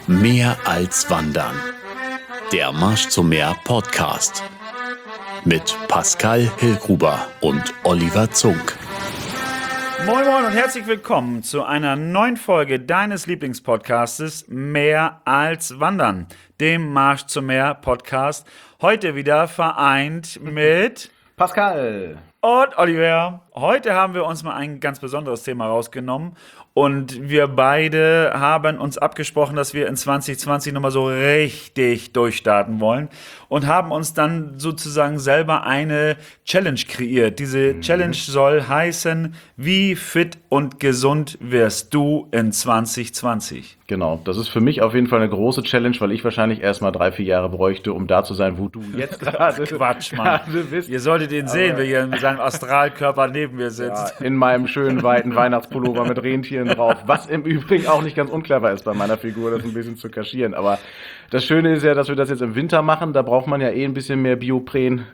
Mehr als Wandern. Der Marsch zum Meer Podcast. Mit Pascal Hillgruber und Oliver Zunk. Moin Moin und herzlich willkommen zu einer neuen Folge deines Lieblingspodcastes Mehr als Wandern, dem Marsch zum Meer Podcast. Heute wieder vereint mit Pascal und Oliver. Heute haben wir uns mal ein ganz besonderes Thema rausgenommen und wir beide haben uns abgesprochen, dass wir in 2020 nochmal so richtig durchstarten wollen und haben uns dann sozusagen selber eine Challenge kreiert. Diese Challenge soll heißen, wie fit und gesund wirst du in 2020? Genau, das ist für mich auf jeden Fall eine große Challenge, weil ich wahrscheinlich erst mal 3-4 Jahre bräuchte, um da zu sein, wo du jetzt gerade Quatsch, Mann. bist. Ihr solltet ihn sehen, wie er in seinem Astralkörper neben mir sitzt. Ja, in meinem schönen, weiten Weihnachtspullover mit Rentieren drauf, was im Übrigen auch nicht ganz unclever ist bei meiner Figur, das ein bisschen zu kaschieren. Aber das Schöne ist ja, dass wir das jetzt im Winter machen, da braucht man ja ein bisschen mehr Biopren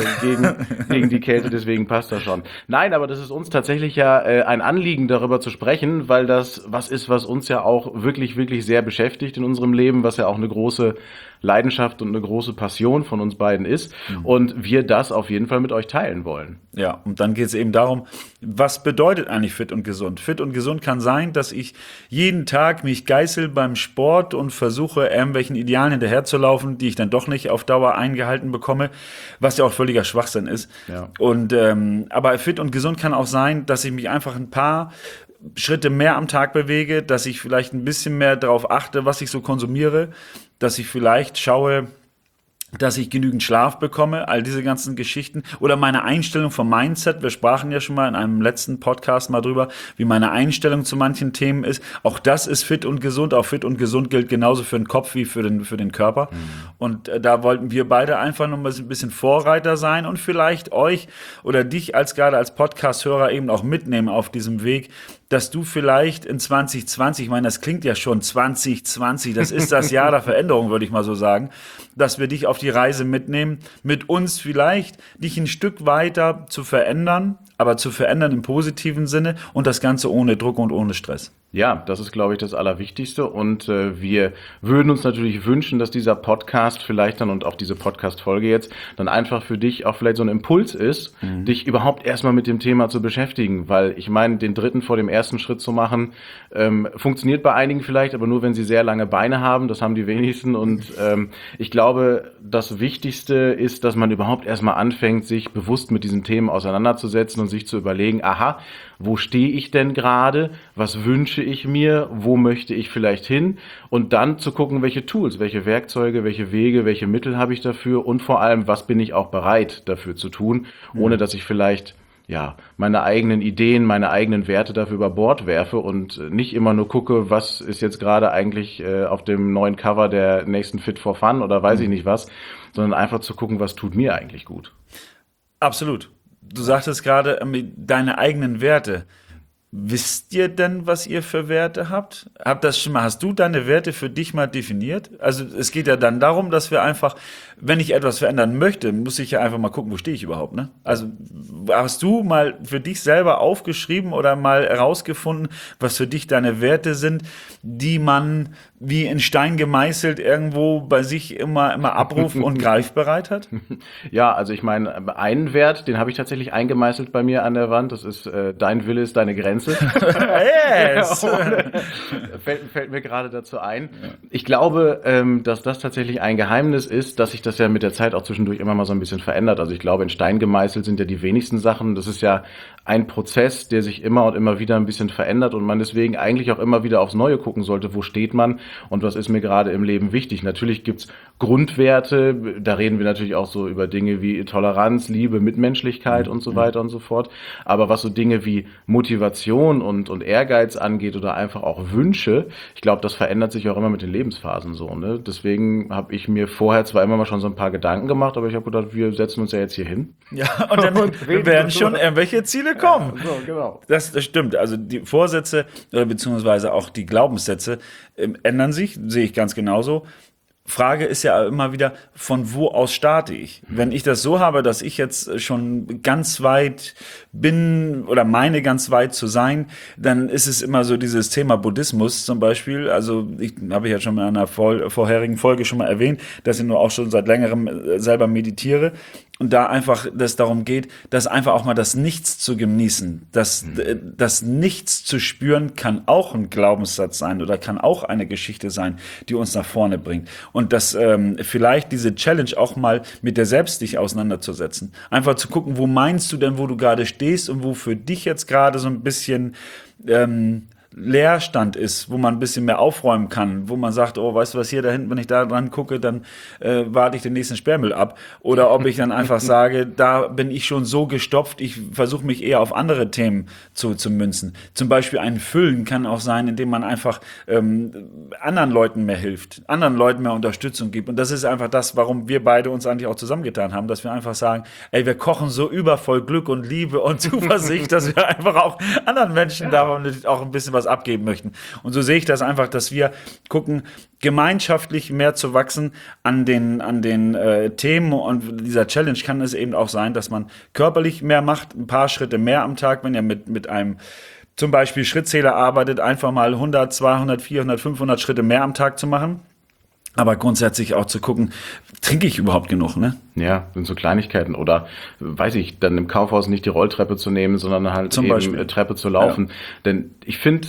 gegen die Kälte, deswegen passt das schon. Nein, aber das ist uns tatsächlich ja ein Anliegen, darüber zu sprechen, weil das was ist, was uns ja auch wirklich sehr beschäftigt in unserem Leben, was ja auch eine große Leidenschaft und eine große Passion von uns beiden ist und wir das auf jeden Fall mit euch teilen wollen. Ja, und dann geht es eben darum, was bedeutet eigentlich fit und gesund? Fit und gesund kann sein, dass ich jeden Tag mich geißel beim Sport und versuche, irgendwelchen Idealen hinterherzulaufen, die ich dann doch nicht auf Dauer eingehalten bekomme, was ja auch völliger Schwachsinn ist. Ja. Und aber fit und gesund kann auch sein, dass ich mich einfach ein paar Schritte mehr am Tag bewege, dass ich vielleicht ein bisschen mehr darauf achte, was ich so konsumiere, dass ich vielleicht schaue, dass ich genügend Schlaf bekomme, all diese ganzen Geschichten oder meine Einstellung vom Mindset. Wir sprachen ja schon mal in einem letzten Podcast mal drüber, wie meine Einstellung zu manchen Themen ist. Auch das ist fit und gesund. Auch fit und gesund gilt genauso für den Kopf wie für den Körper. Und da wollten wir beide einfach noch mal ein bisschen Vorreiter sein und vielleicht euch oder dich gerade als Podcast-Hörer eben auch mitnehmen auf diesem Weg, dass du vielleicht in 2020, ich meine, das klingt ja schon 2020, das ist das Jahr der Veränderung, würde ich mal so sagen, dass wir dich auf die Reise mitnehmen, mit uns vielleicht dich ein Stück weiter zu verändern, aber zu verändern im positiven Sinne und das Ganze ohne Druck und ohne Stress. Ja, das ist, glaube ich, das Allerwichtigste und wir würden uns natürlich wünschen, dass dieser Podcast vielleicht dann und auch diese Podcast-Folge jetzt dann einfach für dich auch vielleicht so ein Impuls ist, dich überhaupt erstmal mit dem Thema zu beschäftigen, weil ich meine, den dritten vor dem ersten Schritt zu machen, funktioniert bei einigen vielleicht, aber nur wenn sie sehr lange Beine haben, das haben die wenigsten und ich glaube, das Wichtigste ist, dass man überhaupt erstmal anfängt, sich bewusst mit diesen Themen auseinanderzusetzen und sich zu überlegen, aha, wo stehe ich denn gerade, was wünsche ich mir, wo möchte ich vielleicht hin und dann zu gucken, welche Tools, welche Werkzeuge, welche Wege, welche Mittel habe ich dafür und vor allem, was bin ich auch bereit dafür zu tun, ohne dass ich vielleicht meine eigenen Ideen, meine eigenen Werte dafür über Bord werfe und nicht immer nur gucke, was ist jetzt gerade eigentlich auf dem neuen Cover der nächsten Fit for Fun oder weiß ich nicht was, sondern einfach zu gucken, was tut mir eigentlich gut. Absolut. Du sagtest gerade, deine eigenen Werte. Wisst ihr denn, was ihr für Werte habt? Hast du deine Werte für dich mal definiert? Also es geht ja dann darum, dass wir einfach, wenn ich etwas verändern möchte, muss ich ja einfach mal gucken, wo stehe ich überhaupt, ne? Also hast du mal für dich selber aufgeschrieben oder mal herausgefunden, was für dich deine Werte sind, die man wie in Stein gemeißelt irgendwo bei sich immer abruf- und greifbereit hat? Ja, also ich meine, einen Wert, den habe ich tatsächlich eingemeißelt bei mir an der Wand, das ist dein Wille ist deine Grenze. Yes! Fällt mir gerade dazu ein. Ich glaube, dass das tatsächlich ein Geheimnis ist, dass sich das ja mit der Zeit auch zwischendurch immer mal so ein bisschen verändert. Also ich glaube, in Stein gemeißelt sind ja die wenigsten Sachen. Das ist ja ein Prozess, der sich immer und immer wieder ein bisschen verändert und man deswegen eigentlich auch immer wieder aufs Neue gucken sollte, wo steht man und was ist mir gerade im Leben wichtig. Natürlich gibt's Grundwerte, da reden wir natürlich auch so über Dinge wie Toleranz, Liebe, Mitmenschlichkeit und so weiter und so fort. Aber was so Dinge wie Motivation und Ehrgeiz angeht oder einfach auch Wünsche, ich glaube, das verändert sich auch immer mit den Lebensphasen so. Ne? Deswegen habe ich mir vorher zwar immer mal schon so ein paar Gedanken gemacht, aber ich habe gedacht, wir setzen uns ja jetzt hier hin. Ja, und dann werden schon irgendwelche Ziele kommen. Ja, so, genau. Das stimmt. Also die Vorsätze beziehungsweise auch die Glaubenssätze ändern sich, sehe ich ganz genauso. Frage ist ja immer wieder, von wo aus starte ich? Wenn ich das so habe, dass ich jetzt schon ganz weit bin oder meine ganz weit zu sein, dann ist es immer so dieses Thema Buddhismus zum Beispiel. Also habe ich ja schon mal in einer vorherigen Folge schon mal erwähnt, dass ich nur auch schon seit längerem selber meditiere. Und da einfach das darum geht, dass einfach auch mal das Nichts zu genießen. Das Nichts zu spüren kann auch ein Glaubenssatz sein oder kann auch eine Geschichte sein, die uns nach vorne bringt. Und dass vielleicht diese Challenge auch mal mit dir selbst dich auseinanderzusetzen. Einfach zu gucken, wo meinst du denn, wo du gerade stehst und wo für dich jetzt gerade so ein bisschen Leerstand ist, wo man ein bisschen mehr aufräumen kann, wo man sagt, oh, weißt du was, hier da hinten, wenn ich da dran gucke, dann warte ich den nächsten Sperrmüll ab. Oder ob ich dann einfach sage, da bin ich schon so gestopft, ich versuche mich eher auf andere Themen zu münzen. Zum Beispiel ein Füllen kann auch sein, indem man einfach anderen Leuten mehr hilft, anderen Leuten mehr Unterstützung gibt. Und das ist einfach das, warum wir beide uns eigentlich auch zusammengetan haben, dass wir einfach sagen, ey, wir kochen so übervoll Glück und Liebe und Zuversicht, dass wir einfach auch anderen Menschen davon auch ein bisschen was abgeben möchten. Und so sehe ich das einfach, dass wir gucken, gemeinschaftlich mehr zu wachsen an den Themen, und dieser Challenge kann es eben auch sein, dass man körperlich mehr macht, ein paar Schritte mehr am Tag, wenn ihr mit einem zum Beispiel Schrittzähler arbeitet, einfach mal 100, 200, 400, 500 Schritte mehr am Tag zu machen. Aber grundsätzlich auch zu gucken, trinke ich überhaupt genug, ne? Ja, sind so Kleinigkeiten. Oder, weiß ich, dann im Kaufhaus nicht die Rolltreppe zu nehmen, sondern halt zum eben Beispiel Treppe zu laufen. Ja. Denn ich finde,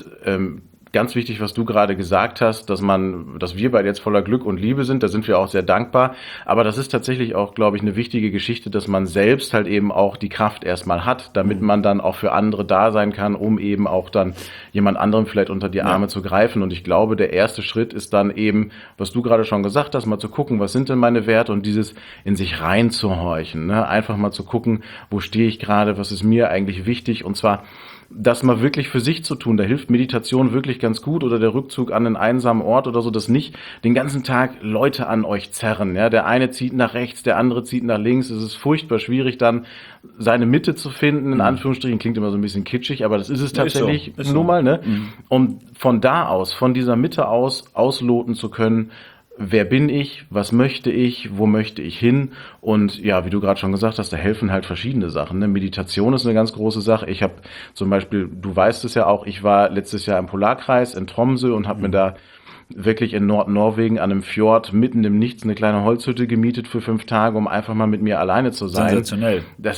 ganz wichtig, was du gerade gesagt hast, dass wir beide jetzt voller Glück und Liebe sind, da sind wir auch sehr dankbar. Aber das ist tatsächlich auch, glaube ich, eine wichtige Geschichte, dass man selbst halt eben auch die Kraft erstmal hat, damit man dann auch für andere da sein kann, um eben auch dann jemand anderem vielleicht unter die Arme zu greifen. Und ich glaube, der erste Schritt ist dann eben, was du gerade schon gesagt hast, mal zu gucken, was sind denn meine Werte, und dieses in sich reinzuhorchen, ne? Einfach mal zu gucken, wo stehe ich gerade, was ist mir eigentlich wichtig, und zwar das mal wirklich für sich zu tun. Da hilft Meditation wirklich ganz gut, oder der Rückzug an einen einsamen Ort oder so, dass nicht den ganzen Tag Leute an euch zerren. Ja, der eine zieht nach rechts, der andere zieht nach links. Es ist furchtbar schwierig, dann seine Mitte zu finden, in Anführungsstrichen. Klingt immer so ein bisschen kitschig, aber das ist es tatsächlich ist so. nun mal, ne? Um von da aus, von dieser Mitte aus, ausloten zu können, wer bin ich, was möchte ich, wo möchte ich hin? Und ja, wie du gerade schon gesagt hast, da helfen halt verschiedene Sachen. Ne? Meditation ist eine ganz große Sache. Ich habe zum Beispiel, du weißt es ja auch, ich war letztes Jahr im Polarkreis in Tromsø und habe mir da wirklich in Nordnorwegen an einem Fjord mitten im Nichts eine kleine Holzhütte gemietet für 5 Tage, um einfach mal mit mir alleine zu sein. Sensationell.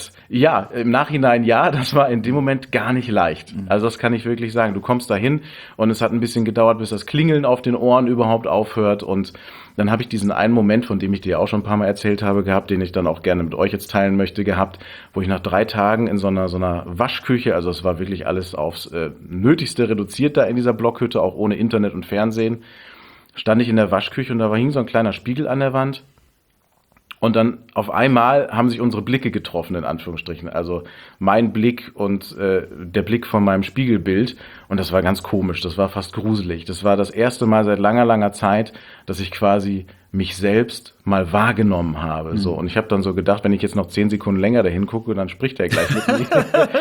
Ja, im Nachhinein ja, das war in dem Moment gar nicht leicht. Also das kann ich wirklich sagen. Du kommst dahin und es hat ein bisschen gedauert, bis das Klingeln auf den Ohren überhaupt aufhört, und dann habe ich diesen einen Moment, von dem ich dir auch schon ein paar Mal erzählt habe, gehabt, den ich dann auch gerne mit euch jetzt teilen möchte, gehabt, wo ich nach 3 Tagen in so einer Waschküche, also es war wirklich alles aufs Nötigste reduziert da in dieser Blockhütte, auch ohne Internet und Fernsehen, stand ich in der Waschküche und da hing so ein kleiner Spiegel an der Wand. Und dann auf einmal haben sich unsere Blicke getroffen, in Anführungsstrichen. Also mein Blick und der Blick von meinem Spiegelbild. Und das war ganz komisch, das war fast gruselig. Das war das erste Mal seit langer, langer Zeit, dass ich quasi mich selbst mal wahrgenommen habe. So. Und ich habe dann so gedacht, wenn ich jetzt noch 10 Sekunden länger dahin gucke, dann spricht er gleich mit mir.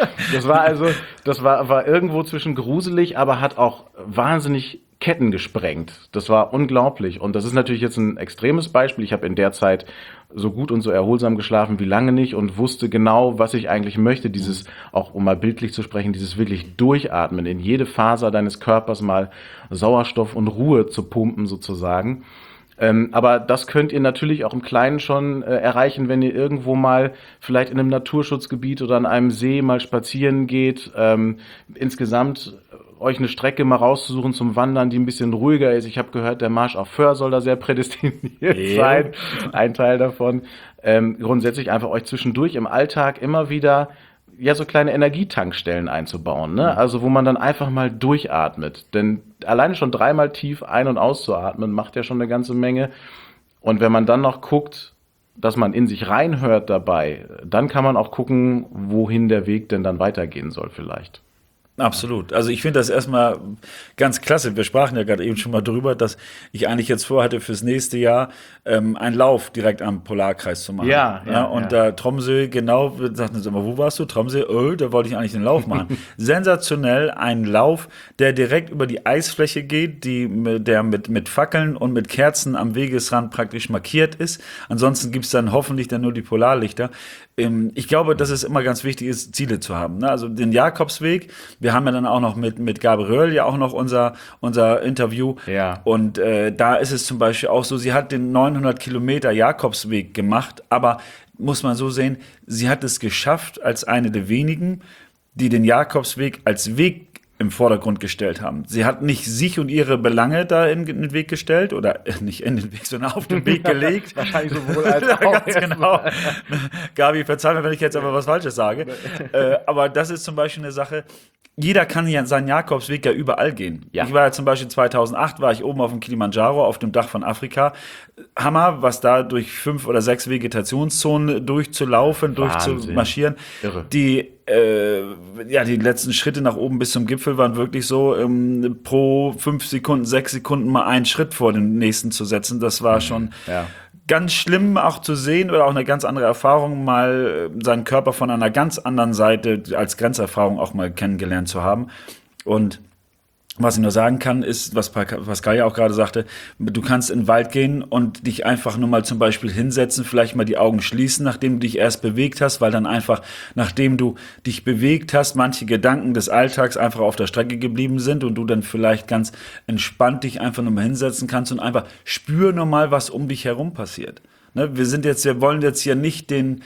Das war irgendwo zwischen gruselig, aber hat auch wahnsinnig Ketten gesprengt. Das war unglaublich. Und das ist natürlich jetzt ein extremes Beispiel. Ich habe in der Zeit so gut und so erholsam geschlafen wie lange nicht und wusste genau, was ich eigentlich möchte. Dieses, auch um mal bildlich zu sprechen, dieses wirklich Durchatmen, in jede Faser deines Körpers mal Sauerstoff und Ruhe zu pumpen sozusagen. Aber das könnt ihr natürlich auch im Kleinen schon erreichen, wenn ihr irgendwo mal vielleicht in einem Naturschutzgebiet oder an einem See mal spazieren geht. Insgesamt euch eine Strecke mal rauszusuchen zum Wandern, die ein bisschen ruhiger ist. Ich habe gehört, der Marsch auf Föhr soll da sehr prädestiniert sein. Ein Teil davon. Grundsätzlich einfach euch zwischendurch im Alltag immer wieder so kleine Energietankstellen einzubauen, ne? Also wo man dann einfach mal durchatmet. Denn alleine schon 3-mal tief ein- und auszuatmen macht ja schon eine ganze Menge. Und wenn man dann noch guckt, dass man in sich reinhört dabei, dann kann man auch gucken, wohin der Weg denn dann weitergehen soll vielleicht. Absolut. Also ich finde das erstmal ganz klasse. Wir sprachen ja gerade eben schon mal drüber, dass ich eigentlich jetzt vorhatte, fürs nächste Jahr einen Lauf direkt am Polarkreis zu machen. Und da Tromsø, genau, wir sagten sie immer, wo warst du? Tromsø, da wollte ich eigentlich den Lauf machen. Sensationell, ein Lauf, der direkt über die Eisfläche geht, der mit Fackeln und mit Kerzen am Wegesrand praktisch markiert ist. Ansonsten gibt's dann hoffentlich dann nur die Polarlichter. Ich glaube, dass es immer ganz wichtig ist, Ziele zu haben. Ne? Also den Jakobsweg, wir haben ja dann auch noch mit Gabrielle ja auch noch unser Interview. Ja. Und da ist es zum Beispiel auch so, sie hat den 900 Kilometer Jakobsweg gemacht, aber muss man so sehen, sie hat es geschafft als eine der wenigen, die den Jakobsweg als Weg im Vordergrund gestellt haben. Sie hat nicht sich und ihre Belange da in den Weg gestellt oder nicht in den Weg, sondern auf den Weg gelegt. Wahrscheinlich sowohl als auch. Ja, ganz genau. Gabi, verzeih mir, wenn ich jetzt aber was Falsches sage. Aber das ist zum Beispiel eine Sache, jeder kann ja seinen Jakobsweg ja überall gehen. Ja. Ich war ja zum Beispiel 2008, war ich oben auf dem Kilimanjaro, auf dem Dach von Afrika. Hammer, was da durch 5 oder 6 Vegetationszonen durchzulaufen, durchzumarschieren. Irre. Die letzten Schritte nach oben bis zum Gipfel waren wirklich so, pro 5 Sekunden, 6 Sekunden mal einen Schritt vor den nächsten zu setzen. Das war schon ganz schlimm auch zu sehen oder auch eine ganz andere Erfahrung, mal seinen Körper von einer ganz anderen Seite als Grenzerfahrung auch mal kennengelernt zu haben. Und was ich nur sagen kann, ist, was Pascal ja auch gerade sagte, du kannst in den Wald gehen und dich einfach nur mal zum Beispiel hinsetzen, vielleicht mal die Augen schließen, nachdem du dich erst bewegt hast, weil dann einfach, nachdem du dich bewegt hast, manche Gedanken des Alltags einfach auf der Strecke geblieben sind und du dann vielleicht ganz entspannt dich einfach nur mal hinsetzen kannst und einfach spür nur mal, was um dich herum passiert. Ne, wir wollen jetzt hier nicht den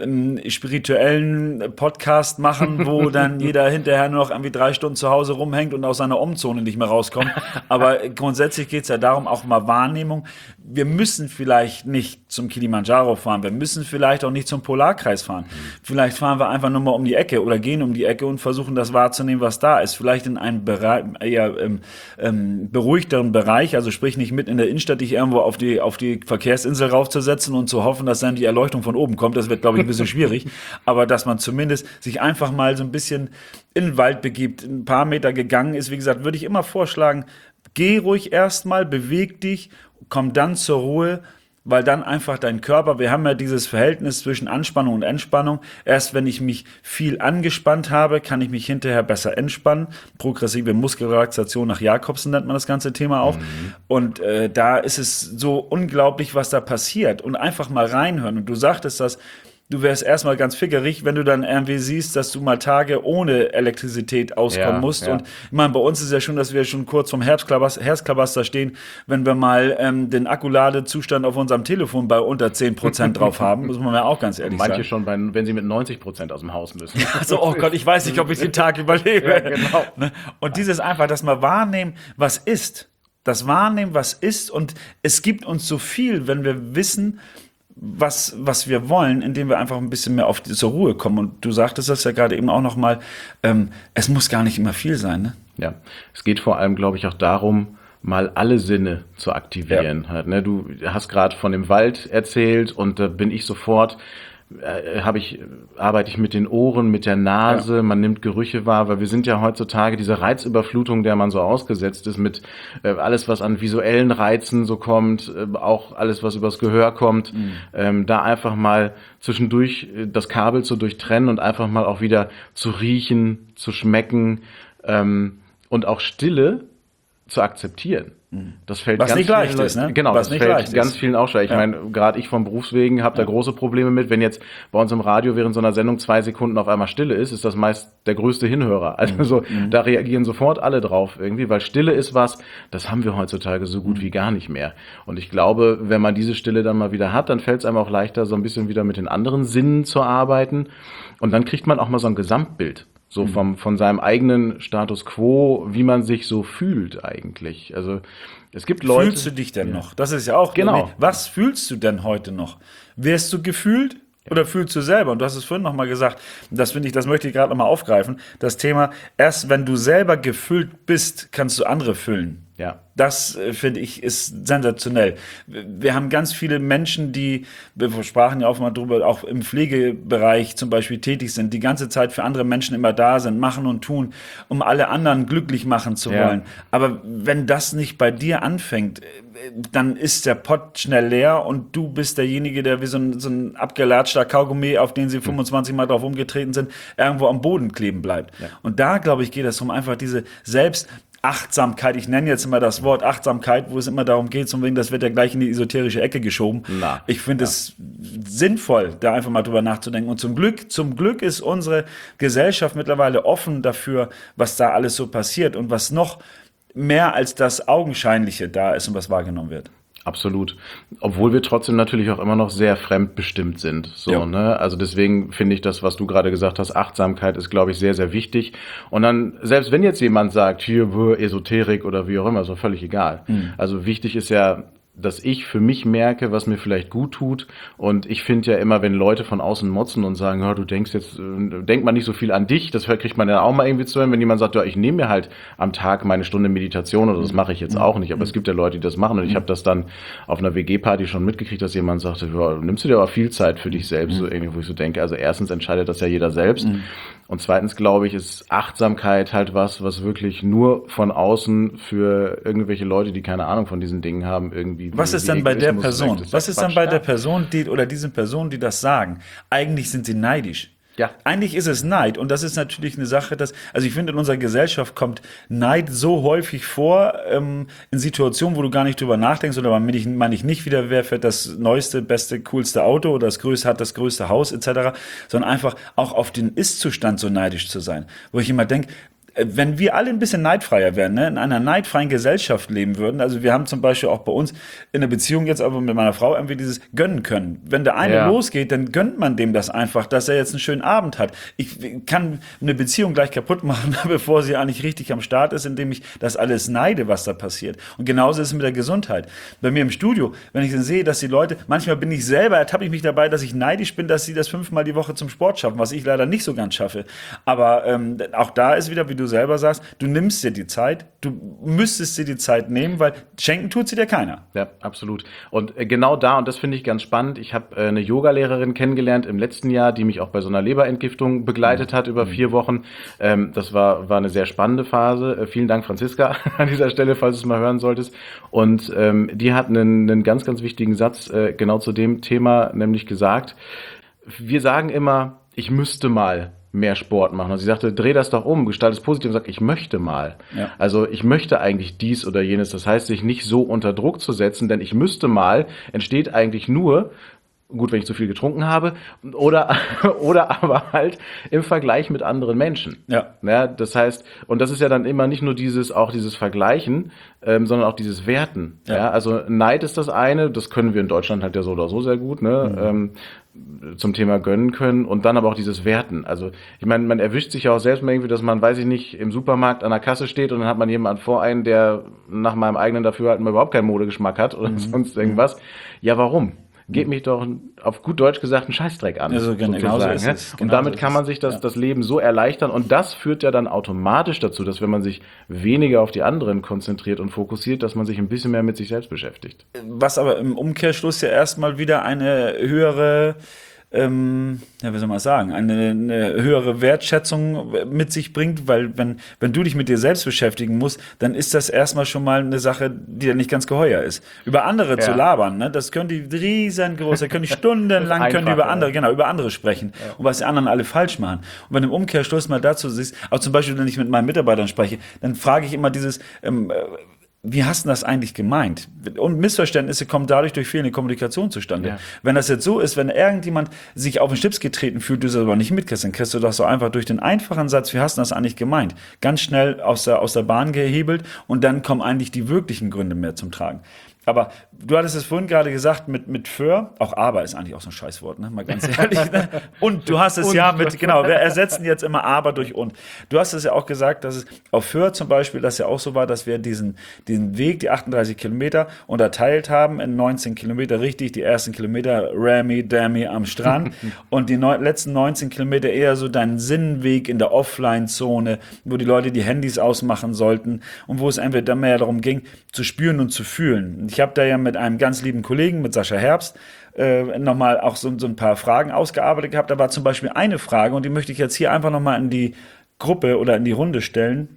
spirituellen Podcast machen, wo dann jeder hinterher nur noch irgendwie 3 Stunden zu Hause rumhängt und aus seiner Omzone nicht mehr rauskommt. Aber grundsätzlich geht es ja darum, auch mal Wahrnehmung. Wir müssen vielleicht nicht zum Kilimanjaro fahren, wir müssen vielleicht auch nicht zum Polarkreis fahren. Vielleicht fahren wir einfach nur mal um die Ecke oder gehen um die Ecke und versuchen das wahrzunehmen, was da ist. Vielleicht in einem eher beruhigteren Bereich, also sprich nicht mitten in der Innenstadt, dich irgendwo auf die Verkehrsinsel raufzusetzen und zu hoffen, dass dann die Erleuchtung von oben kommt. Das wird, glaube ich, ein bisschen schwierig, aber dass man zumindest sich einfach mal so ein bisschen in den Wald begibt, ein paar Meter gegangen ist, wie gesagt, würde ich immer vorschlagen, geh ruhig erstmal, beweg dich, komm dann zur Ruhe, weil dann einfach dein Körper, wir haben ja dieses Verhältnis zwischen Anspannung und Entspannung, erst wenn ich mich viel angespannt habe, kann ich mich hinterher besser entspannen, progressive Muskelrelaxation nach Jakobsen nennt man das ganze Thema auch und da ist es so unglaublich, was da passiert und einfach mal reinhören und du sagtest das, du wärst erstmal ganz fickerig, wenn du dann irgendwie siehst, dass du mal Tage ohne Elektrizität auskommen musst. Ja. Und ich meine, bei uns ist ja schon, dass wir schon kurz vom Herzklabaster stehen, wenn wir mal den Akkuladezustand auf unserem Telefon bei unter 10% drauf haben, muss man ja auch ganz ehrlich sagen. Manche schon, wenn sie mit 90% aus dem Haus müssen. Also, oh Gott, ich weiß nicht, ob ich den Tag überlebe. Ja, genau. Und dieses einfach, dass wir wahrnehmen, was ist. Das Wahrnehmen, was ist. Und es gibt uns so viel, wenn wir wissen, was wir wollen, indem wir einfach ein bisschen mehr zur Ruhe kommen. Und du sagtest das ja gerade eben auch noch mal, es muss gar nicht immer viel sein, ne? Ja, es geht vor allem, glaube ich, auch darum, mal alle Sinne zu aktivieren. Ja. Halt, ne? Du hast gerade von dem Wald erzählt und da bin ich sofort, arbeite ich mit den Ohren, mit der Nase, man nimmt Gerüche wahr, weil wir sind ja heutzutage diese Reizüberflutung, der man so ausgesetzt ist, mit alles, was an visuellen Reizen so kommt, auch alles, was übers Gehör kommt, da einfach mal zwischendurch das Kabel zu durchtrennen und einfach mal auch wieder zu riechen, zu schmecken und auch Stille zu akzeptieren. Das fällt was ganz nicht leicht ist, ne? Genau, was das fällt ganz vielen auch schwer. Ich Ja. meine, gerade ich vom Berufswegen habe da große Probleme mit. Wenn jetzt bei uns im Radio während so einer Sendung 2 Sekunden auf einmal Stille ist das meist der größte Hinhörer. Also da reagieren sofort alle drauf irgendwie, weil Stille ist was, das haben wir heutzutage so gut wie gar nicht mehr. Und ich glaube, wenn man diese Stille dann mal wieder hat, dann fällt es einem auch leichter, so ein bisschen wieder mit den anderen Sinnen zu arbeiten. Und dann kriegt man auch mal so ein Gesamtbild. So von seinem eigenen Status quo, wie man sich so fühlt eigentlich. Also es gibt Leute. Fühlst du dich denn noch? Das ist ja auch. Genau. Was fühlst du denn heute noch? Wärst du gefühlt oder fühlst du selber? Und du hast es vorhin noch mal gesagt. Das finde ich, das möchte ich gerade noch mal aufgreifen. Das Thema: Erst wenn du selber gefüllt bist, kannst du andere füllen. Ja. Das, finde ich, ist sensationell. Wir haben ganz viele Menschen, wir sprachen ja auch mal drüber, auch im Pflegebereich zum Beispiel tätig sind, die ganze Zeit für andere Menschen immer da sind, machen und tun, um alle anderen glücklich machen zu wollen. Aber wenn das nicht bei dir anfängt, dann ist der Pott schnell leer und du bist derjenige, der wie so ein abgelatschter Kaugummi, auf den sie 25 Mal drauf umgetreten sind, irgendwo am Boden kleben bleibt. Ja. Und da, glaube ich, geht es um einfach diese Selbstachtsamkeit, ich nenne jetzt immer das Wort Achtsamkeit, wo es immer darum geht, das wird ja gleich in die esoterische Ecke geschoben. Ich finde es sinnvoll, da einfach mal drüber nachzudenken. Und zum Glück ist unsere Gesellschaft mittlerweile offen dafür, was da alles so passiert und was noch mehr als das Augenscheinliche da ist und was wahrgenommen wird. Absolut. Obwohl wir trotzdem natürlich auch immer noch sehr fremdbestimmt sind. Ne? Also deswegen finde ich das, was du gerade gesagt hast, Achtsamkeit ist, glaube ich, sehr, sehr wichtig. Und dann, selbst wenn jetzt jemand sagt, hier, Esoterik oder wie auch immer, ist doch völlig egal. Also wichtig ist ja, dass ich für mich merke, was mir vielleicht gut tut. Und ich finde ja immer, wenn Leute von außen motzen und sagen, ja, du denkst jetzt, denk mal nicht so viel an dich, das kriegt man ja auch mal irgendwie zu hören, wenn jemand sagt, ja, ich nehme mir halt am Tag meine Stunde Meditation oder das mache ich jetzt auch nicht. Aber es gibt ja Leute, die das machen. Und ich habe das dann auf einer WG-Party schon mitgekriegt, dass jemand sagte, ja, nimmst du dir aber viel Zeit für dich selbst, so irgendwie, wo ich so denke. Also erstens entscheidet das ja jeder selbst. Und zweitens, glaube ich, ist Achtsamkeit halt was wirklich nur von außen für irgendwelche Leute, die keine Ahnung von diesen Dingen haben, irgendwie. Was ist dann bei der Person? Was ist dann bei der Person, diesen Personen, die das sagen? Eigentlich sind sie neidisch. Ja. Eigentlich ist es Neid und das ist natürlich eine Sache, also ich finde, in unserer Gesellschaft kommt Neid so häufig vor, in Situationen, wo du gar nicht drüber nachdenkst oder meine ich nicht wieder, wer fährt das neueste, beste, coolste Auto oder hat das größte Haus etc., sondern einfach auch auf den Ist-Zustand so neidisch zu sein. Wo ich immer denke, wenn wir alle ein bisschen neidfreier wären, ne, in einer neidfreien Gesellschaft leben würden, also wir haben zum Beispiel auch bei uns in der Beziehung jetzt aber mit meiner Frau irgendwie dieses gönnen können. Wenn der eine losgeht, dann gönnt man dem das einfach, dass er jetzt einen schönen Abend hat. Ich kann eine Beziehung gleich kaputt machen, bevor sie eigentlich richtig am Start ist, indem ich das alles neide, was da passiert. Und genauso ist es mit der Gesundheit. Bei mir im Studio, wenn ich dann sehe, dass die Leute, manchmal ertappe ich mich dabei, dass ich neidisch bin, dass sie das 5-mal die Woche zum Sport schaffen, was ich leider nicht so ganz schaffe. Aber auch da ist wieder, wie du selber sagst, du nimmst dir die Zeit, du müsstest dir die Zeit nehmen, weil schenken tut sie dir keiner. Ja, absolut. Und genau da, und das finde ich ganz spannend, ich habe eine Yogalehrerin kennengelernt im letzten Jahr, die mich auch bei so einer Leberentgiftung begleitet hat über 4 Wochen. Das war eine sehr spannende Phase. Vielen Dank, Franziska, an dieser Stelle, falls du es mal hören solltest. Und die hat einen ganz, ganz wichtigen Satz genau zu dem Thema nämlich gesagt. Wir sagen immer, ich müsste mal mehr Sport machen. Also sie sagte, dreh das doch um, gestalt es positiv und sag, ich möchte mal. Ja. Also ich möchte eigentlich dies oder jenes. Das heißt, sich nicht so unter Druck zu setzen, denn ich müsste mal, entsteht eigentlich nur, gut, wenn ich zu viel getrunken habe, oder aber halt im Vergleich mit anderen Menschen. Ja, das heißt, und das ist ja dann immer nicht nur dieses Vergleichen, sondern auch dieses Werten. Ja, also Neid ist das eine, das können wir in Deutschland halt ja so oder so sehr gut, ne? Zum Thema gönnen können und dann aber auch dieses Werten. Also ich meine, man erwischt sich ja auch selbst mal irgendwie, dass man, weiß ich nicht, im Supermarkt an der Kasse steht und dann hat man jemanden vor einen, der nach meinem eigenen Dafürhalten überhaupt keinen Modegeschmack hat oder sonst irgendwas. Ja, warum? Geht mich doch auf gut Deutsch gesagt einen Scheißdreck an. Also genau so ist es. Und damit kann man sich das Leben so erleichtern und das führt ja dann automatisch dazu, dass wenn man sich weniger auf die anderen konzentriert und fokussiert, dass man sich ein bisschen mehr mit sich selbst beschäftigt. Was aber im Umkehrschluss ja erstmal wieder eine höhere wie soll man sagen, eine höhere Wertschätzung mit sich bringt, weil wenn du dich mit dir selbst beschäftigen musst, dann ist das erstmal schon mal eine Sache, die ja nicht ganz geheuer ist. Über andere zu labern, ne, das können die riesengroß, da können die stundenlang über andere sprechen und was die anderen alle falsch machen. Und wenn du im Umkehrschluss mal dazu siehst, auch zum Beispiel, wenn ich mit meinen Mitarbeitern spreche, dann frage ich immer dieses, wie hast du das eigentlich gemeint? Und Missverständnisse kommen dadurch durch fehlende Kommunikation zustande. Ja. Wenn das jetzt so ist, wenn irgendjemand sich auf den Schlips getreten fühlt, du es aber nicht mitkriegst, dann kriegst du das so einfach durch den einfachen Satz, wie hast du das eigentlich gemeint? Ganz schnell aus der Bahn gehebelt und dann kommen eigentlich die wirklichen Gründe mehr zum Tragen. Aber du hattest es vorhin gerade gesagt mit für, auch aber ist eigentlich auch so ein Scheißwort, ne? Mal ganz ehrlich. Ne? Und du hast es ja mit, genau, wir ersetzen jetzt immer aber durch und. Du hast es ja auch gesagt, dass es auf für zum Beispiel, das ja auch so war, dass wir diesen Weg, die 38 Kilometer, unterteilt haben in 19 Kilometer, richtig, die ersten Kilometer Rami, Dami am Strand und die letzten 19 Kilometer eher so dein Sinnweg in der Offline-Zone, wo die Leute die Handys ausmachen sollten und wo es entweder mehr darum ging, zu spüren und zu fühlen. Ich habe da ja mit einem ganz lieben Kollegen, mit Sascha Herbst, nochmal auch so ein paar Fragen ausgearbeitet gehabt. Da war zum Beispiel eine Frage, und die möchte ich jetzt hier einfach nochmal in die Gruppe oder in die Runde stellen.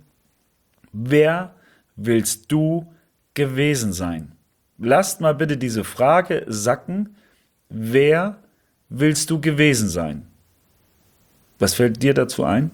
Wer willst du gewesen sein? Lasst mal bitte diese Frage sacken. Wer willst du gewesen sein? Was fällt dir dazu ein?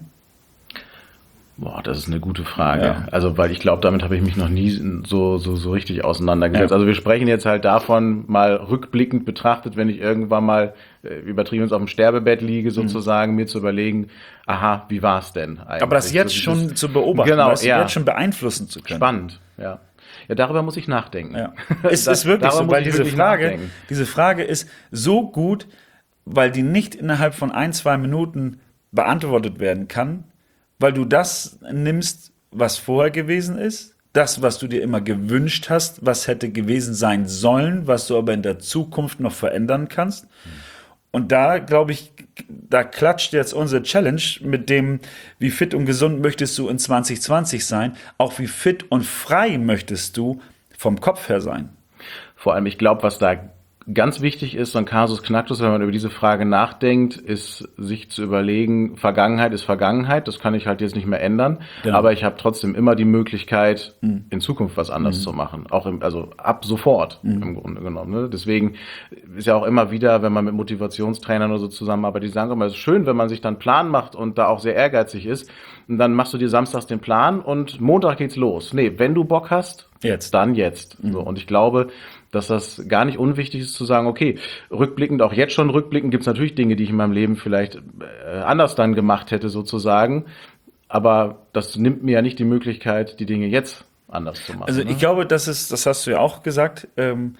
Boah, das ist eine gute Frage. Ja. Also, weil ich glaube, damit habe ich mich noch nie so richtig auseinandergesetzt. Ja. Also wir sprechen jetzt halt davon, mal rückblickend betrachtet, wenn ich irgendwann mal übertrieben auf dem Sterbebett liege, sozusagen, mir zu überlegen, aha, wie war es denn eigentlich? Aber das jetzt schon zu beobachten, genau, weißt du, ja. jetzt schon beeinflussen zu können. Spannend, ja. Ja, darüber muss ich nachdenken. Ja. Es ist wirklich so, weil diese Frage ist so gut, weil die nicht innerhalb von 1-2 Minuten beantwortet werden kann, weil du das nimmst, was vorher gewesen ist, das, was du dir immer gewünscht hast, was hätte gewesen sein sollen, was du aber in der Zukunft noch verändern kannst. Und da, glaube ich, da klatscht jetzt unsere Challenge mit dem, wie fit und gesund möchtest du in 2020 sein, auch wie fit und frei möchtest du vom Kopf her sein. Vor allem, ich glaube, was da ganz wichtig ist, so ein Kasus Knacktus, wenn man über diese Frage nachdenkt, ist sich zu überlegen, Vergangenheit ist Vergangenheit, das kann ich halt jetzt nicht mehr ändern, Genau. aber ich habe trotzdem immer die Möglichkeit, in Zukunft was anders zu machen, auch also ab sofort im Grunde genommen. Ne? Deswegen ist ja auch immer wieder, wenn man mit Motivationstrainern oder so zusammenarbeitet, die sagen immer, es ist schön, wenn man sich dann einen Plan macht und da auch sehr ehrgeizig ist, und dann machst du dir samstags den Plan und Montag geht's los. Nee, wenn du Bock hast, Jetzt. dann jetzt. So, und ich glaube, dass das gar nicht unwichtig ist zu sagen, okay, rückblickend, auch jetzt schon rückblickend, gibt es natürlich Dinge, die ich in meinem Leben vielleicht anders dann gemacht hätte sozusagen, aber das nimmt mir ja nicht die Möglichkeit, die Dinge jetzt anders zu machen. Also ich glaube, das hast du ja auch gesagt,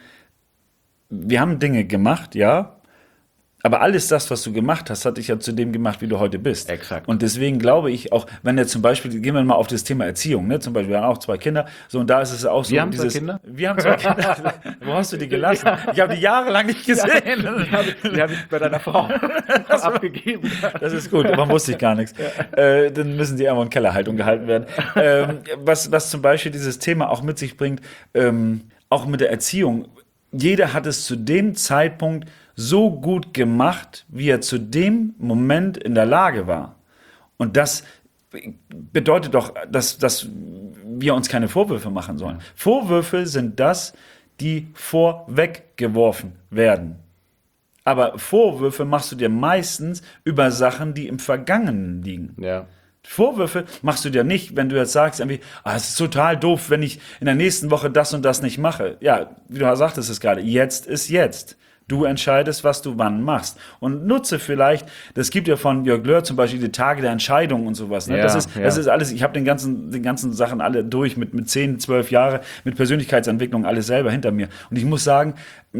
wir haben Dinge gemacht, ja, aber alles das, was du gemacht hast, hat dich ja zu dem gemacht, wie du heute bist. Exakt. Und deswegen glaube ich auch, wenn er zum Beispiel, gehen wir mal auf das Thema Erziehung, ne? Zum Beispiel, wir haben auch 2 Kinder, so, und da ist es auch so. Wir haben 2 Kinder? Wir haben 2 Kinder. Wo hast du die gelassen? Ich habe die jahrelang nicht gesehen. Die habe ich bei deiner Frau abgegeben. Das ist gut, man wusste ich gar nichts. Dann müssen die irgendwo in Kellerhaltung gehalten werden. Was zum Beispiel dieses Thema auch mit sich bringt, auch mit der Erziehung. Jeder hat es zu dem Zeitpunkt so gut gemacht, wie er zu dem Moment in der Lage war. Und das bedeutet doch, dass wir uns keine Vorwürfe machen sollen. Vorwürfe sind das, die vorweggeworfen werden. Aber Vorwürfe machst du dir meistens über Sachen, die im Vergangenen liegen. Ja. Vorwürfe machst du dir nicht, wenn du jetzt sagst, irgendwie, es ist total doof, wenn ich in der nächsten Woche das und das nicht mache. Ja, wie du sagtest es gerade, jetzt ist jetzt. Du entscheidest, was du wann machst. Und nutze vielleicht, das gibt ja von Jörg Löhr zum Beispiel die Tage der Entscheidung und sowas. Ne? Ja, das ist alles, ich habe den ganzen Sachen alle durch, mit 10, 12 Jahre, mit Persönlichkeitsentwicklung alles selber hinter mir. Und ich muss sagen,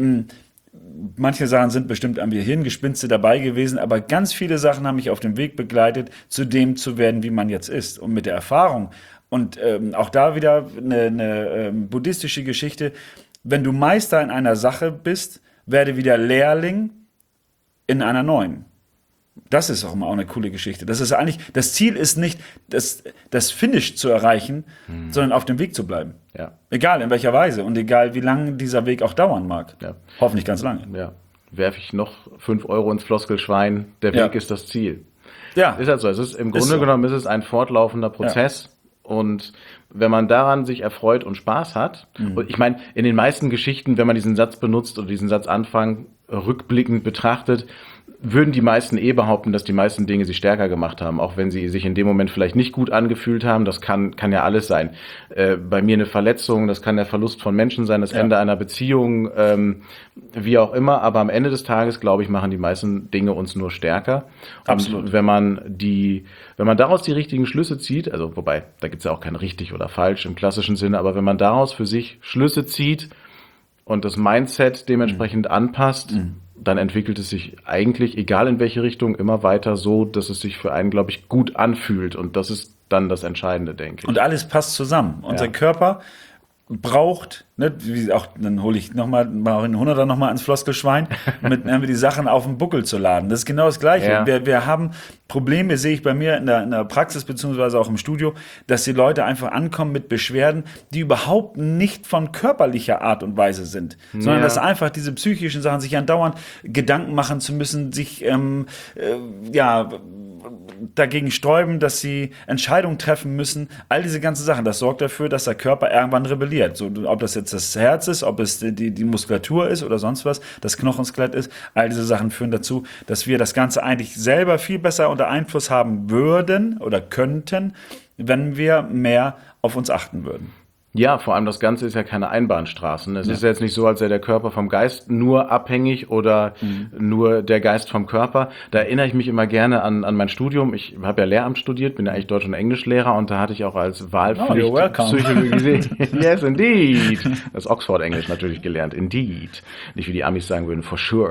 manche Sachen sind bestimmt irgendwie Hirngespinste dabei gewesen, aber ganz viele Sachen haben mich auf dem Weg begleitet, zu dem zu werden, wie man jetzt ist. Und mit der Erfahrung und auch da wieder eine buddhistische Geschichte, wenn du Meister in einer Sache bist, werde wieder Lehrling in einer neuen. Das ist auch immer auch eine coole Geschichte. Das ist eigentlich, das Ziel ist nicht, das Finish zu erreichen, sondern auf dem Weg zu bleiben. Ja. Egal in welcher Weise und egal wie lange dieser Weg auch dauern mag. Ja. Hoffentlich ganz lange. Ja. Werfe ich noch 5 Euro ins Floskelschwein, der Weg ist das Ziel. Ja. Ist halt so. Es ist im Grunde genommen ist es ein fortlaufender Prozess. Und wenn man daran sich erfreut und Spaß hat, und ich meine, in den meisten Geschichten, wenn man diesen Satz benutzt oder diesen Satzanfang rückblickend betrachtet, würden die meisten behaupten, dass die meisten Dinge sie stärker gemacht haben, auch wenn sie sich in dem Moment vielleicht nicht gut angefühlt haben. Das kann ja alles sein. Bei mir eine Verletzung, das kann der Verlust von Menschen sein, das Ende einer Beziehung, wie auch immer. Aber am Ende des Tages, glaube ich, machen die meisten Dinge uns nur stärker. Absolut. Und wenn man daraus die richtigen Schlüsse zieht, also wobei, da gibt's ja auch kein richtig oder falsch im klassischen Sinne, aber wenn man daraus für sich Schlüsse zieht, und das Mindset dementsprechend anpasst, dann entwickelt es sich eigentlich, egal in welche Richtung, immer weiter so, dass es sich für einen, glaube ich, gut anfühlt. Und das ist dann das Entscheidende, denke ich. Und alles passt zusammen. Unser Körper braucht, ne, wie auch, dann hole ich nochmal einen Hunderter nochmal ans Floskelschwein, mit die Sachen auf den Buckel zu laden. Das ist genau das Gleiche. Ja. Wir haben Probleme, sehe ich bei mir in der Praxis beziehungsweise auch im Studio, dass die Leute einfach ankommen mit Beschwerden, die überhaupt nicht von körperlicher Art und Weise sind, sondern dass einfach diese psychischen Sachen, sich andauernd Gedanken machen zu müssen, sich dagegen sträuben, dass sie Entscheidungen treffen müssen. All diese ganzen Sachen, das sorgt dafür, dass der Körper irgendwann rebelliert. So, ob das jetzt das Herz ist, ob es die Muskulatur ist oder sonst was, das Knochenskelett ist, all diese Sachen führen dazu, dass wir das Ganze eigentlich selber viel besser unter Einfluss haben würden oder könnten, wenn wir mehr auf uns achten würden. Ja, vor allem das Ganze ist ja keine Einbahnstraße. Es ist jetzt nicht so, als sei der Körper vom Geist nur abhängig oder nur der Geist vom Körper. Da erinnere ich mich immer gerne an mein Studium. Ich habe ja Lehramt studiert, bin ja eigentlich Deutsch- und Englischlehrer und da hatte ich auch als Wahlpflicht Psychologie. Yes, indeed. Das Oxford-Englisch natürlich gelernt. Indeed. Nicht wie die Amis sagen würden, for sure.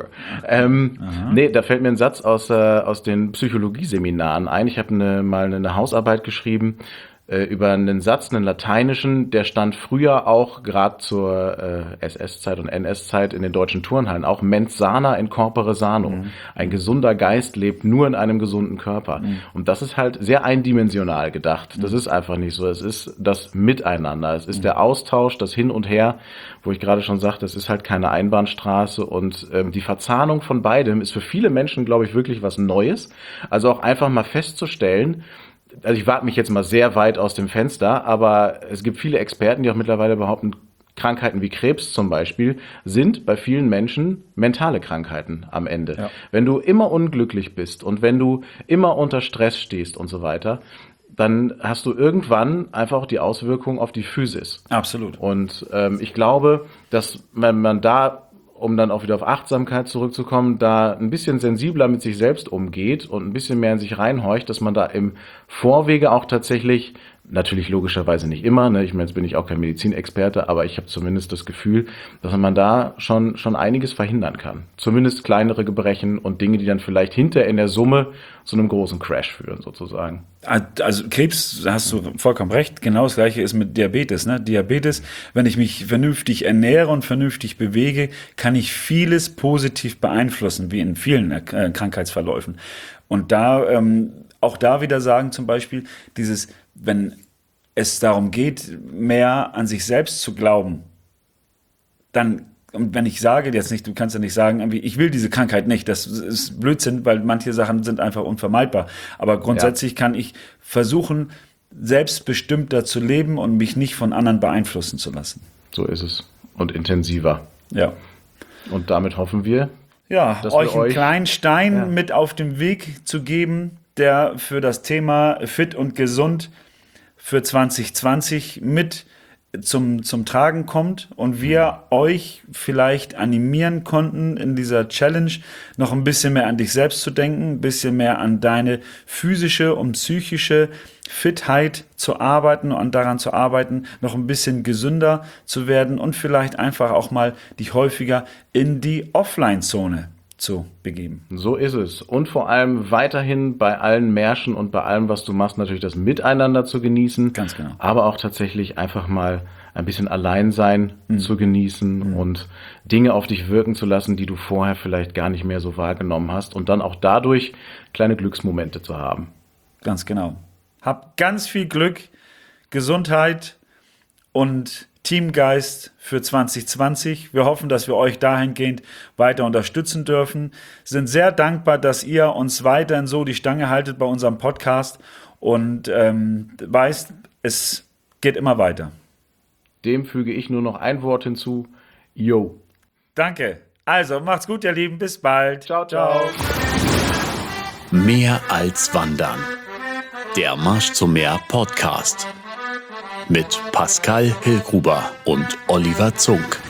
Nee, da fällt mir ein Satz aus den Psychologieseminaren ein. Ich habe mal eine Hausarbeit geschrieben über einen Satz, einen lateinischen, der stand früher auch gerade zur SS-Zeit und NS-Zeit in den deutschen Turnhallen, auch mens sana in corpore sano. Ein gesunder Geist lebt nur in einem gesunden Körper. Und das ist halt sehr eindimensional gedacht. Das ist einfach nicht so. Es ist das Miteinander. Es ist der Austausch, das Hin und Her, wo ich gerade schon sagte, es ist halt keine Einbahnstraße und die Verzahnung von beidem ist für viele Menschen, glaube ich, wirklich was Neues. Also auch einfach mal festzustellen, also ich wage mich jetzt mal sehr weit aus dem Fenster, aber es gibt viele Experten, die auch mittlerweile behaupten, Krankheiten wie Krebs zum Beispiel sind bei vielen Menschen mentale Krankheiten am Ende. Ja. Wenn du immer unglücklich bist und wenn du immer unter Stress stehst und so weiter, dann hast du irgendwann einfach auch die Auswirkungen auf die Physis. Absolut. Und ich glaube, dass wenn man da, um dann auch wieder auf Achtsamkeit zurückzukommen, da ein bisschen sensibler mit sich selbst umgeht und ein bisschen mehr in sich reinhorcht, dass man da im Vorwege auch tatsächlich, natürlich logischerweise nicht immer, ne? Ich meine, jetzt bin ich auch kein Medizinexperte, aber ich habe zumindest das Gefühl, dass man da schon einiges verhindern kann. Zumindest kleinere Gebrechen und Dinge, die dann vielleicht hinterher in der Summe zu einem großen Crash führen, sozusagen. Also Krebs, da hast du vollkommen recht. Genau das Gleiche ist mit Diabetes. Ne? Diabetes, wenn ich mich vernünftig ernähre und vernünftig bewege, kann ich vieles positiv beeinflussen, wie in vielen Krankheitsverläufen. Und da auch da wieder sagen zum Beispiel, wenn es darum geht, mehr an sich selbst zu glauben, dann, und wenn ich sage jetzt nicht, du kannst ja nicht sagen, ich will diese Krankheit nicht, das ist Blödsinn, weil manche Sachen sind einfach unvermeidbar. Aber grundsätzlich kann ich versuchen, selbstbestimmter zu leben und mich nicht von anderen beeinflussen zu lassen. So ist es. Und intensiver. Ja. Und damit hoffen wir, dass euch einen kleinen Stein mit auf den Weg zu geben, der für das Thema fit und gesund für 2020 mit zum Tragen kommt und wir euch vielleicht animieren konnten, in dieser Challenge noch ein bisschen mehr an dich selbst zu denken, ein bisschen mehr an deine physische und psychische Fitheit zu arbeiten und daran zu arbeiten, noch ein bisschen gesünder zu werden und vielleicht einfach auch mal dich häufiger in die Offline-Zone zu begeben. So ist es. Und vor allem weiterhin bei allen Märschen und bei allem, was du machst, natürlich das Miteinander zu genießen. Ganz genau. Aber auch tatsächlich einfach mal ein bisschen Alleinsein zu genießen und Dinge auf dich wirken zu lassen, die du vorher vielleicht gar nicht mehr so wahrgenommen hast und dann auch dadurch kleine Glücksmomente zu haben. Ganz genau. Habt ganz viel Glück, Gesundheit und Teamgeist für 2020. Wir hoffen, dass wir euch dahingehend weiter unterstützen dürfen. Sind sehr dankbar, dass ihr uns weiterhin so die Stange haltet bei unserem Podcast und weißt, es geht immer weiter. Dem füge ich nur noch ein Wort hinzu. Yo. Danke. Also, macht's gut, ihr Lieben. Bis bald. Ciao, ciao. Mehr als Wandern. Der Marsch zum Meer Podcast. Mit Pascal Hillgruber und Oliver Zunk.